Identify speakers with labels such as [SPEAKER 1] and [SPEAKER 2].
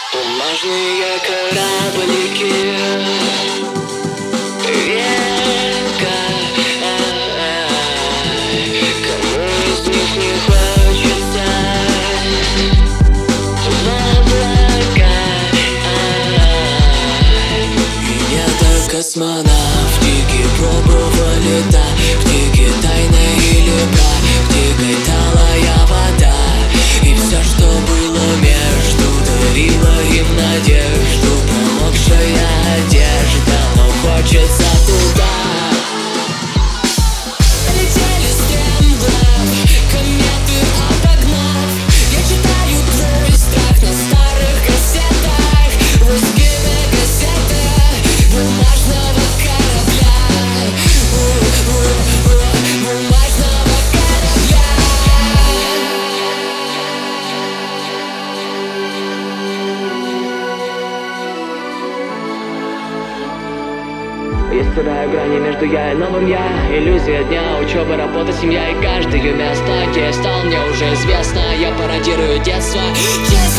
[SPEAKER 1] Бумажные кораблики, века, кому из них не хочется в облака? И нет космонавтики, пробовали тактики, тайны или практикой, талая вода. И все, что было между, дарило им надежду. Промокшая одежда, но хочется туда. Полетели стремглав, кометы обогнав. Я читаю твой страх на старых кассетах. Русские кассеты бумажного корабля. Бумажного корабля. Я стираю грани между я и новым я. Иллюзия дня, учеба, работа, семья. И каждое место, где я стал, мне уже известно. Я пародирую детство.